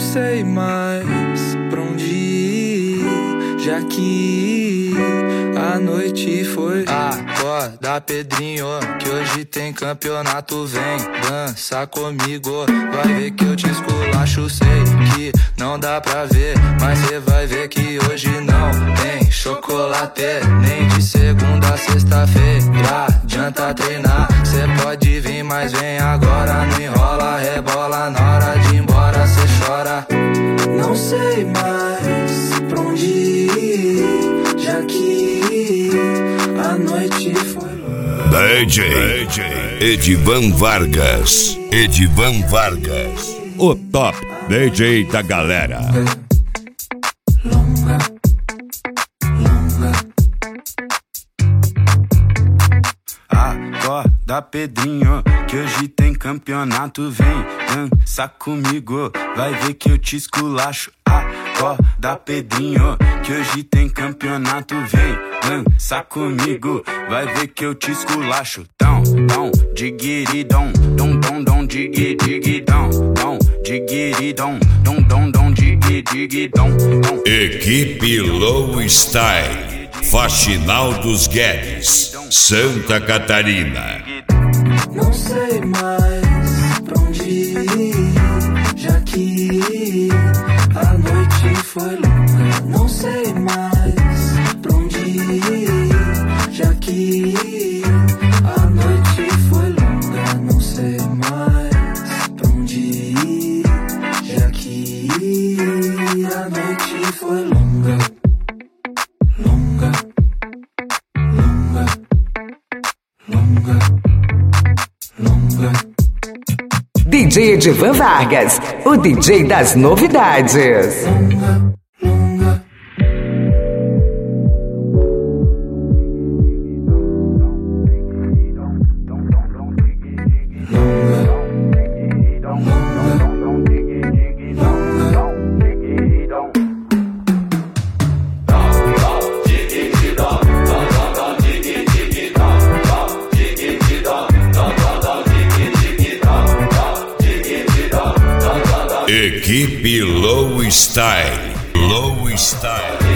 sei mais pra onde ir, já que a noite foi. Acorda, Pedrinho, que hoje tem campeonato. Vem dançar comigo, vai ver que eu te esculacho. Sei que não dá pra ver, mas cê vai ver que hoje não tem chocolate. Nem de segunda a sexta-feira adianta treinar. Cê pode vir, mas vem agora. Não enrola, rebola, na hora de ir embora cê chora. Não sei mais pra onde ir, já que a noite foi. DJ Edivan Vargas. Edivan Vargas, o top DJ da galera. Longa. Acorda, Pedrinho, que hoje tem campeonato. Vem dançar comigo, vai ver que eu te esculacho. Acorda, Pedrinho, que hoje tem campeonato. Vem dançar comigo, vai ver que eu te esculacho. Dom, digiridom, dom, digidom, digiridom, dom, digidom. Equipe Low Style, Faxinal dos Guedes, Santa Catarina. Não sei mais pra onde ir, já que a noite foi longa. Não sei mais pra onde ir, já que a noite foi longa. Não sei mais pra onde ir, já que a noite foi longa. DJ Edivan Vargas, o DJ das novidades. Equipe Low Style. Low Style.